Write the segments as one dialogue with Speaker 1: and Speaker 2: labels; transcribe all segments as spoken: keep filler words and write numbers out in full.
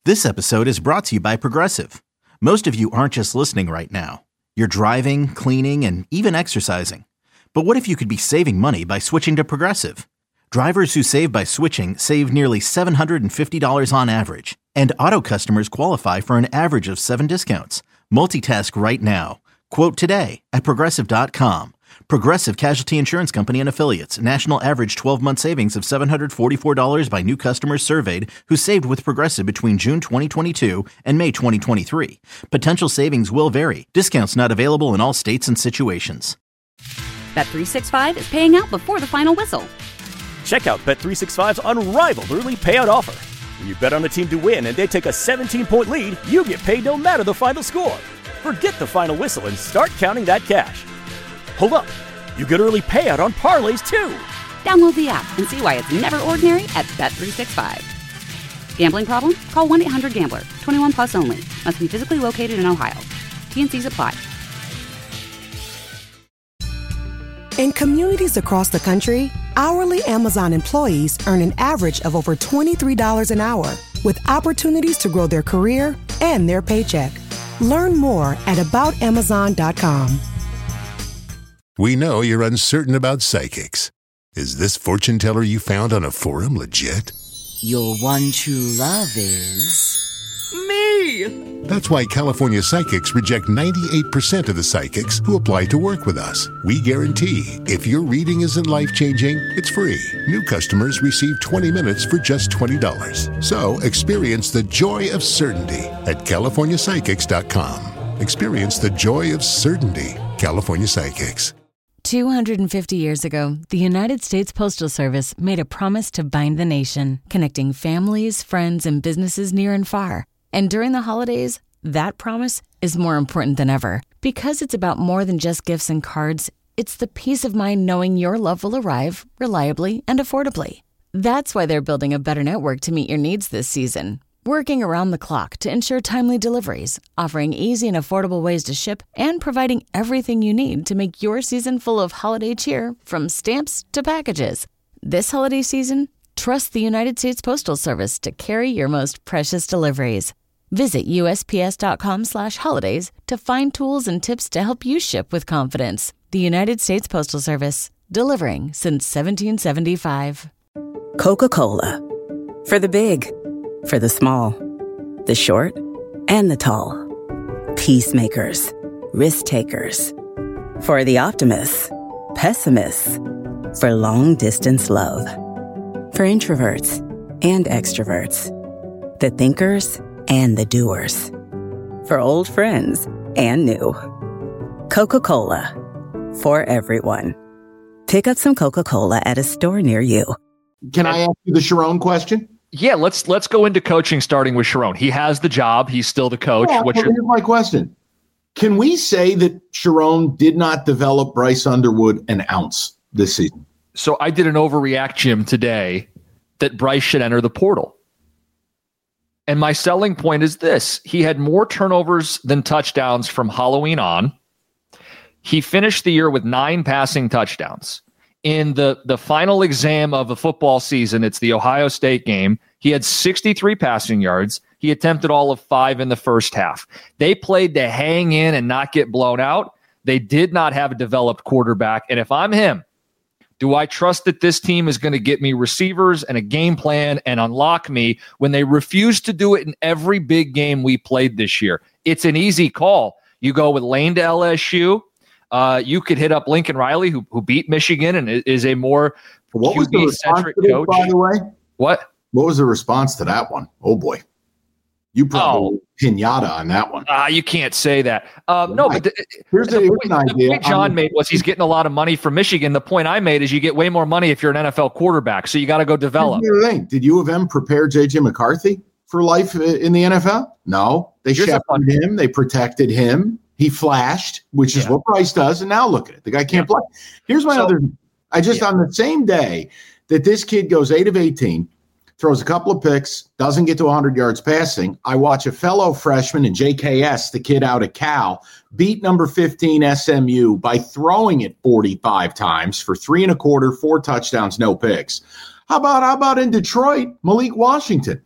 Speaker 1: This episode is brought to you by Progressive. Most of you aren't just listening right now. You're driving, cleaning, and even exercising. But what if you could be saving money by switching to Progressive? Drivers who save by switching save nearly seven hundred fifty dollars on average. And auto customers qualify for an average of seven discounts. Multitask right now. Quote today at Progressive dot com. Progressive Casualty Insurance Company and Affiliates. National average twelve-month savings of seven hundred forty-four dollars by new customers surveyed who saved with Progressive between June twenty twenty-two and May twenty twenty-three. Potential savings will vary. Discounts not available in all states and situations.
Speaker 2: Bet three sixty-five is paying out before the final whistle.
Speaker 3: Check out Bet three sixty-five's unrivaled early payout offer. When you bet on a team to win and they take a seventeen-point lead, you get paid no matter the final score. Forget the final whistle and start counting that cash. Hold up, you get early payout on parlays too.
Speaker 2: Download the app and see why it's never ordinary at Bet three sixty-five. Gambling problem? Call one eight hundred gambler. twenty-one plus only. Must be physically located in Ohio. T N Cs apply.
Speaker 4: In communities across the country, hourly Amazon employees earn an average of over twenty-three dollars an hour, with opportunities to grow their career and their paycheck. Learn more at about amazon dot com.
Speaker 5: We know you're uncertain about psychics. Is this fortune teller you found on a forum legit?
Speaker 6: Your one true love is...
Speaker 5: me! That's why California Psychics reject ninety-eight percent of the psychics who apply to work with us. We guarantee if your reading isn't life-changing, it's free. New customers receive twenty minutes for just twenty dollars. So experience the joy of certainty at california psychics dot com. Experience the joy of certainty. California Psychics.
Speaker 7: two hundred fifty years ago, the United States Postal Service made a promise to bind the nation, connecting families, friends, and businesses near and far. And during the holidays, that promise is more important than ever. Because it's about more than just gifts and cards, it's the peace of mind knowing your love will arrive reliably and affordably. That's why they're building a better network to meet your needs this season. Working around the clock to ensure timely deliveries, offering easy and affordable ways to ship, and providing everything you need to make your season full of holiday cheer, from stamps to packages. This holiday season, trust the United States Postal Service to carry your most precious deliveries. Visit U S P S dot com slash holidays to find tools and tips to help you ship with confidence. The United States Postal Service, delivering since seventeen seventy-five.
Speaker 8: Coca-Cola. For the big, for the small, the short, and the tall. Peacemakers, risk takers. For the optimists, pessimists. For long distance love. For introverts and extroverts. The thinkers and the doers. For old friends and new. Coca-Cola. For everyone. Pick up some Coca-Cola at a store near you.
Speaker 9: Can I ask you the Sharon question?
Speaker 10: Yeah, let's let's go into coaching, starting with Sharon. He has the job. He's still the coach.
Speaker 9: Yeah,
Speaker 10: What's
Speaker 9: here's
Speaker 10: your-
Speaker 9: my question. Can we say that Sharon did not develop Bryce Underwood an ounce this season?
Speaker 10: So I did an overreact, Jim, today that Bryce should enter the portal. And my selling point is this. He had more turnovers than touchdowns from Halloween on. He finished the year with nine passing touchdowns. In the, the final exam of the football season, it's the Ohio State game, he had sixty-three passing yards. He attempted all of five in the first half. They played to hang in and not get blown out. They did not have a developed quarterback. And if I'm him, do I trust that this team is going to get me receivers and a game plan and unlock me when they refuse to do it in every big game we played this year? It's an easy call. You go with Lane to L S U. Uh, you could hit up Lincoln Riley, who who beat Michigan and is a more
Speaker 9: what was the response to
Speaker 10: coach.
Speaker 9: This, by the way?
Speaker 10: What?
Speaker 9: What was the response to that one? Oh boy, you probably
Speaker 10: oh.
Speaker 9: pinata on that one.
Speaker 10: Ah, uh, you can't say that. Um, no, but the,
Speaker 9: here's,
Speaker 10: the,
Speaker 9: the,
Speaker 10: point,
Speaker 9: here's an
Speaker 10: the
Speaker 9: idea.
Speaker 10: point John I'm, made was he's getting a lot of money from Michigan. The point I made is you get way more money if you're an N F L quarterback, so you got to go develop.
Speaker 9: Here's the thing. Did U of M prepare J J McCarthy for life in the N F L? No, they
Speaker 10: Here's
Speaker 9: shepherded him. They protected him. He flashed, which is yeah. what Bryce does, and now look at it. The guy can't yeah. play. Here's my so, other – I just yeah. on the same day that this kid goes eight of eighteen, throws a couple of picks, doesn't get to one hundred yards passing, I watch a fellow freshman in J K S, the kid out of Cal, beat number fifteen S M U by throwing it forty-five times for three and a quarter, four touchdowns, no picks. How about how about in Detroit, Malik Washington?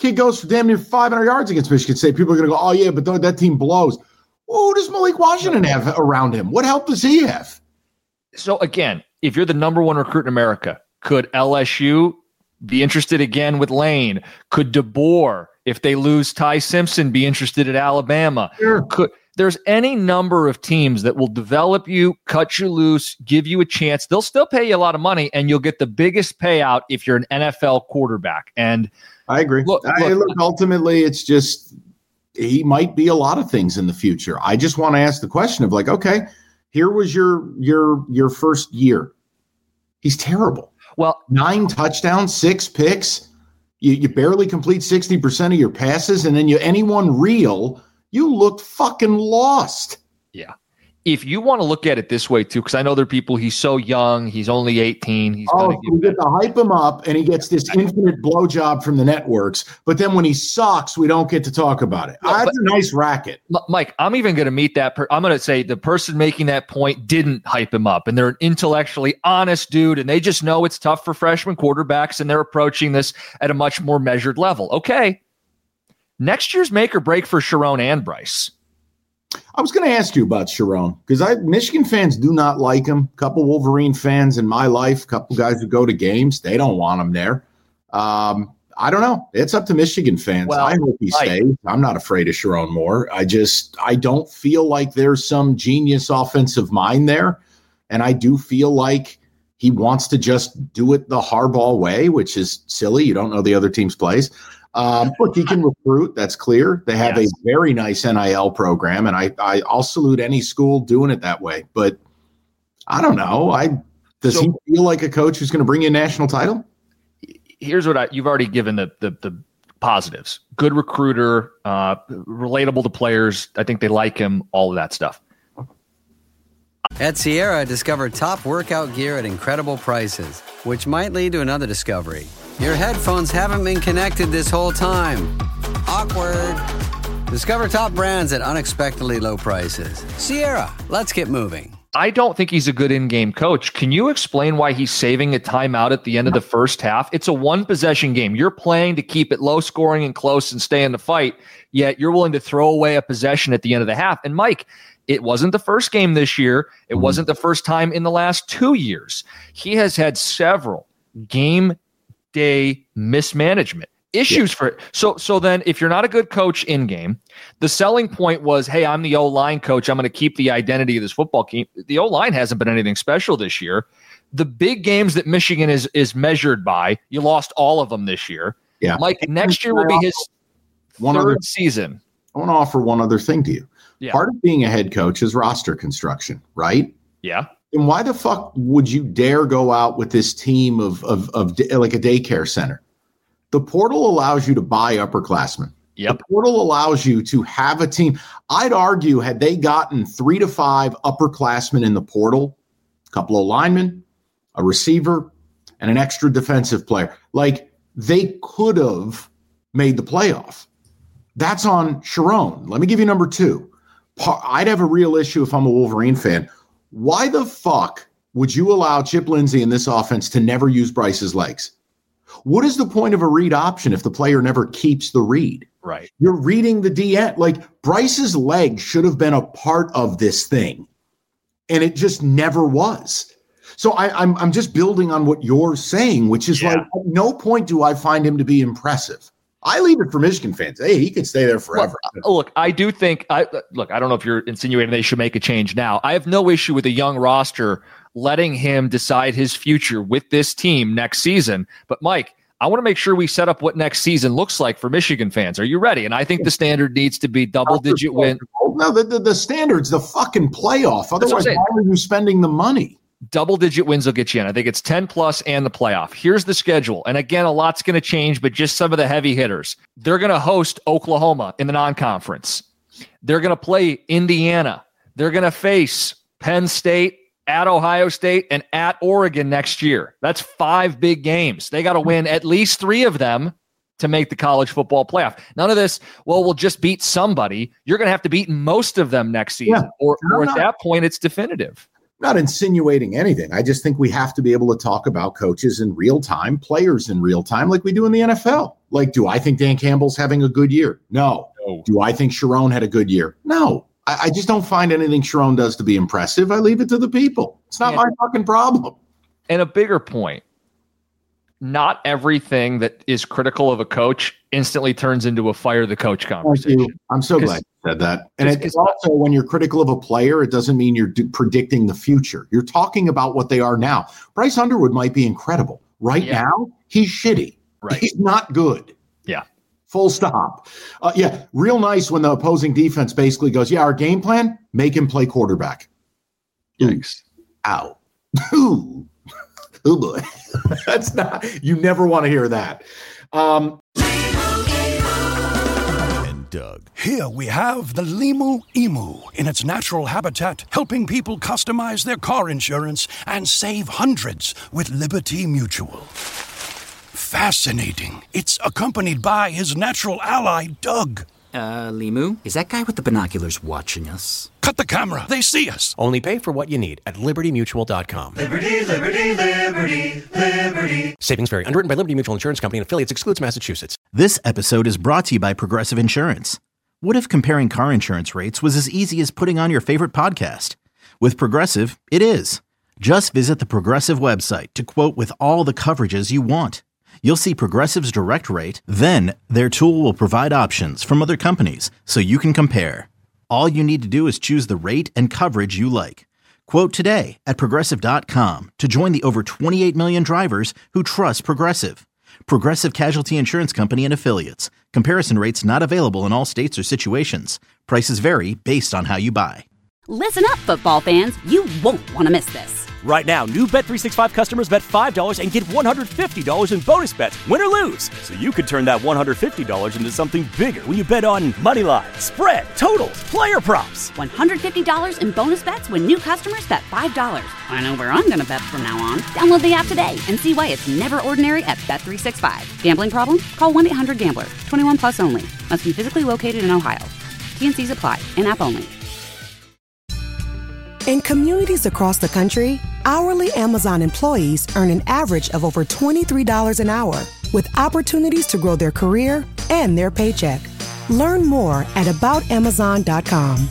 Speaker 9: Kid goes for damn near five hundred yards against Michigan State. People are going to go, oh, yeah, but th- that team blows. Well, who does Malik Washington have around him? What help does he have?
Speaker 10: So, again, if you're the number one recruit in America, could L S U be interested again with Lane? Could DeBoer, if they lose Ty Simpson, be interested at Alabama?
Speaker 9: Sure.
Speaker 10: Could There's any number of teams that will develop you, cut you loose, give you a chance. They'll still pay you a lot of money, and you'll get the biggest payout if you're an N F L quarterback. And
Speaker 9: I agree.
Speaker 10: Look,
Speaker 9: I,
Speaker 10: look,
Speaker 9: look, ultimately, it's just he might be a lot of things in the future. I just want to ask the question of like, okay, here was your your your first year. He's terrible.
Speaker 10: Well,
Speaker 9: nine touchdowns, six picks. You, you barely complete sixty percent of your passes, and then you anyone real, you looked fucking lost.
Speaker 10: Yeah. If you want to look at it this way, too, because I know there are people, he's so young, he's only eighteen. He's
Speaker 9: oh,
Speaker 10: gonna
Speaker 9: we
Speaker 10: get
Speaker 9: get to hype him up, and he gets this infinite blowjob from the networks. But then when he sucks, we don't get to talk about it.
Speaker 10: No,
Speaker 9: That's
Speaker 10: but,
Speaker 9: a nice racket.
Speaker 10: Mike, I'm even going to meet that. Per- I'm going to say the person making that point didn't hype him up, and they're an intellectually honest dude, and they just know it's tough for freshman quarterbacks, and they're approaching this at a much more measured level. Okay. Next year's make or break for Sharon and Bryce.
Speaker 9: I was going to ask you about Sharon because I Michigan fans do not like him. A couple Wolverine fans in my life, a couple guys who go to games, they don't want him there. Um, I don't know. It's up to Michigan fans.
Speaker 10: Well,
Speaker 9: I hope he
Speaker 10: right.
Speaker 9: stays. I'm not afraid of Sharon Moore. I just I don't feel like there's some genius offensive mind there, and I do feel like he wants to just do it the Harbaugh way, which is silly. You don't know the other team's plays. Um, look, he can recruit. That's clear. They have yes. a very nice N I L program, and I, I, I'll salute any school doing it that way. But I don't know. I does so, he feel like a coach who's going to bring you a national title?
Speaker 10: Here's what I you've already given the the, the positives: good recruiter, uh, relatable to players. I think they like him. All of that stuff.
Speaker 11: At Sierra, discover top workout gear at incredible prices, which might lead to another discovery. Your headphones haven't been connected this whole time. Awkward. Discover top brands at unexpectedly low prices. Sierra, let's get moving.
Speaker 10: I don't think he's a good in-game coach. Can you explain why he's saving a timeout at the end of the first half? It's a one-possession game. You're playing to keep it low-scoring and close and stay in the fight, yet you're willing to throw away a possession at the end of the half. And, Mike, it wasn't the first game this year. It mm-hmm. wasn't the first time in the last two years. He has had several game day mismanagement issues yeah. for it. So, so then if you're not a good coach in game, the selling point was, hey, I'm the O-line coach. I'm going to keep the identity of this football team. The O-line hasn't been anything special this year. The big games that Michigan is, is measured by, you lost all of them this year.
Speaker 9: Yeah.
Speaker 10: Mike, next year will be his
Speaker 9: one
Speaker 10: third
Speaker 9: other,
Speaker 10: season.
Speaker 9: I want to offer one other thing to you. Yeah. Part of being a head coach is roster construction, right?
Speaker 10: Yeah.
Speaker 9: And why the fuck would you dare go out with this team of, of, of like a daycare center? The portal allows you to buy upperclassmen.
Speaker 10: Yep.
Speaker 9: The portal allows you to have a team. I'd argue had they gotten three to five upperclassmen in the portal, a couple of linemen, a receiver, and an extra defensive player, like they could have made the playoff. That's on Sharon. Let me give you number two. I'd have a real issue if I'm a Wolverine fan. Why the fuck would you allow Chip Lindsey in this offense to never use Bryce's legs? What is the point of a read option if the player never keeps the read?
Speaker 10: Right.
Speaker 9: You're reading the D N. Like Bryce's legs should have been a part of this thing, and it just never was. So I, I'm I'm just building on what you're saying, which is yeah. like at no point do I find him to be impressive. I leave it for Michigan fans. Hey, he could stay there forever.
Speaker 10: Look, look, I do think I look, I don't know if you're insinuating they should make a change now. I have no issue with a young roster letting him decide his future with this team next season. But Mike, I want to make sure we set up what next season looks like for Michigan fans. Are you ready? And I think the standard needs to be double digit win.
Speaker 9: No, the, the, the standard's the fucking playoff. Otherwise, why are you spending the money?
Speaker 10: Double digit wins will get you in. I think it's ten plus and the playoff. Here's the schedule. And again, a lot's going to change, but just some of the heavy hitters. They're going to host Oklahoma in the non-conference. They're going to play Indiana. They're going to face Penn State, at Ohio State, and at Oregon next year. That's five big games. They got to win at least three of them to make the college football playoff. None of this, well, we'll just beat somebody. You're going to have to beat most of them next season. Yeah, or, or at not. that point, it's definitive.
Speaker 9: not insinuating anything. I just think we have to be able to talk about coaches in real time, players in real time, like we do in the N F L. Like, do I think Dan Campbell's having a good year? No. no. Do I think Sherrone had a good year? No. I, I just don't find anything Sherrone does to be impressive. I leave it to the people. It's not yeah. my fucking problem.
Speaker 10: And a bigger point, not everything that is critical of a coach instantly turns into a fire the coach conversation.
Speaker 9: I'm so glad you said that. And it, it's also, when you're critical of a player, it doesn't mean you're d- predicting the future. You're talking about what they are now. Bryce Underwood might be incredible. Right yeah. now, he's shitty. Right. He's not good.
Speaker 10: Yeah.
Speaker 9: Full stop. Uh, yeah. Real nice when the opposing defense basically goes, yeah, our game plan, make him play quarterback.
Speaker 10: Yikes.
Speaker 9: Ow. Ooh. Oh boy. That's not, you never want to hear that. Um,
Speaker 12: and Doug. Here we have the Limu Emu in its natural habitat, helping people customize their car insurance and save hundreds with Liberty Mutual. Fascinating. It's accompanied by his natural ally, Doug.
Speaker 13: Uh, Limu, is that guy with the binoculars watching us?
Speaker 12: Cut the camera. They see us.
Speaker 14: Only pay for what you need at liberty mutual dot com.
Speaker 15: Liberty, liberty, liberty, liberty.
Speaker 14: Savings vary. Underwritten by Liberty Mutual Insurance Company and affiliates. Excludes Massachusetts.
Speaker 1: This episode is brought to you by Progressive Insurance. What if comparing car insurance rates was as easy as putting on your favorite podcast? With Progressive, it is. Just visit the Progressive website to quote with all the coverages you want. You'll see Progressive's direct rate, then their tool will provide options from other companies so you can compare. All you need to do is choose the rate and coverage you like. Quote today at progressive dot com to join the over twenty-eight million drivers who trust Progressive. Progressive Casualty Insurance Company and Affiliates. Comparison rates not available in all states or situations. Prices vary based on how you buy.
Speaker 2: Listen up, football fans. You won't want to miss this.
Speaker 3: Right now, new Bet three sixty-five customers bet five dollars and get one hundred fifty dollars in bonus bets, win or lose. So you could turn that one hundred fifty dollars into something bigger when you bet on money line, spread, totals, player props.
Speaker 2: one hundred fifty dollars in bonus bets when new customers bet five dollars. I know where I'm going to bet from now on. Download the app today and see why it's never ordinary at Bet three sixty-five. Gambling problem? Call one eight hundred gambler. twenty-one plus only. Must be physically located in Ohio. T N Cs apply. In-app only.
Speaker 4: In communities across the country, hourly Amazon employees earn an average of over twenty-three dollars an hour, with opportunities to grow their career and their paycheck. Learn more at about amazon dot com.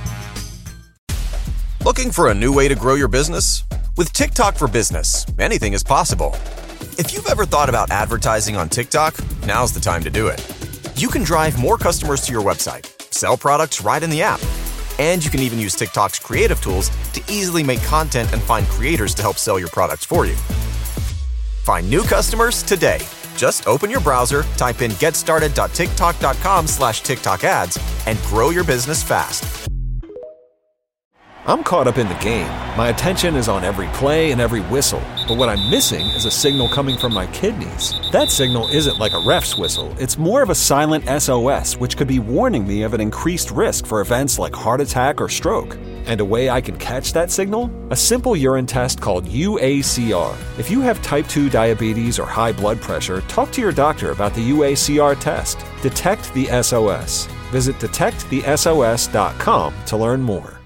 Speaker 16: Looking for a new way to grow your business? With TikTok for Business, anything is possible. If you've ever thought about advertising on TikTok, now's the time to do it. You can drive more customers to your website, sell products right in the app, and you can even use TikTok's creative tools to easily make content and find creators to help sell your products for you. Find new customers today. Just open your browser, type in getstarted dot tiktok dot com slash TikTok ads, and grow your business fast.
Speaker 17: I'm caught up in the game. My attention is on every play and every whistle. But what I'm missing is a signal coming from my kidneys. That signal isn't like a ref's whistle. It's more of a silent S O S, which could be warning me of an increased risk for events like heart attack or stroke. And a way I can catch that signal? A simple urine test called U A C R. If you have type two diabetes or high blood pressure, talk to your doctor about the U A C R test. Detect the S O S. Visit detect the S O S dot com to learn more.